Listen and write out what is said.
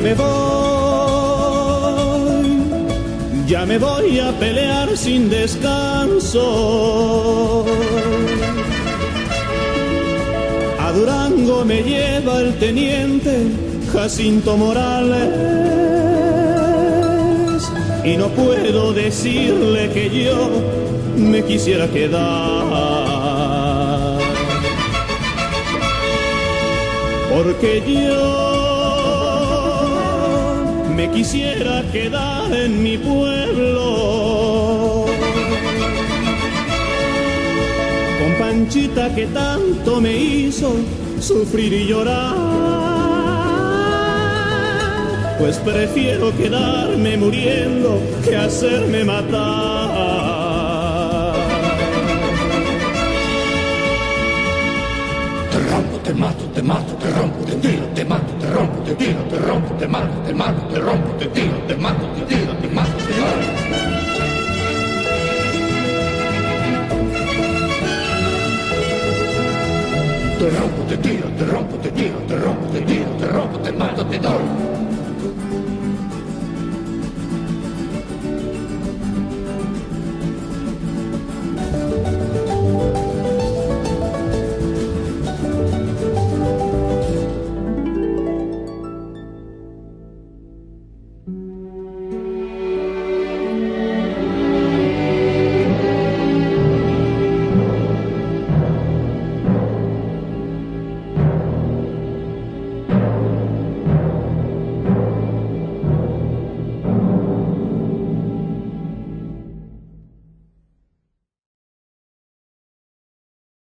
Ya me voy a pelear sin descanso. A Durango me lleva el teniente Jacinto Morales y no puedo decirle que yo me quisiera quedar, porque yo me quisiera quedar en mi pueblo con Panchita que tanto me hizo sufrir y llorar, pues prefiero quedarme muriendo que hacerme matar. Te rompo, te mato, te mato, te rompo, te tiro, te mato, te rompo, te tiro, te rompo, te mato, te mato, te rompo, te tiro, te mato, te tiro, te mato, te rompo. Te rompo, te tiro, te rompo, te tiro, te rompo, te tiro, te rompo, te mato, te doy.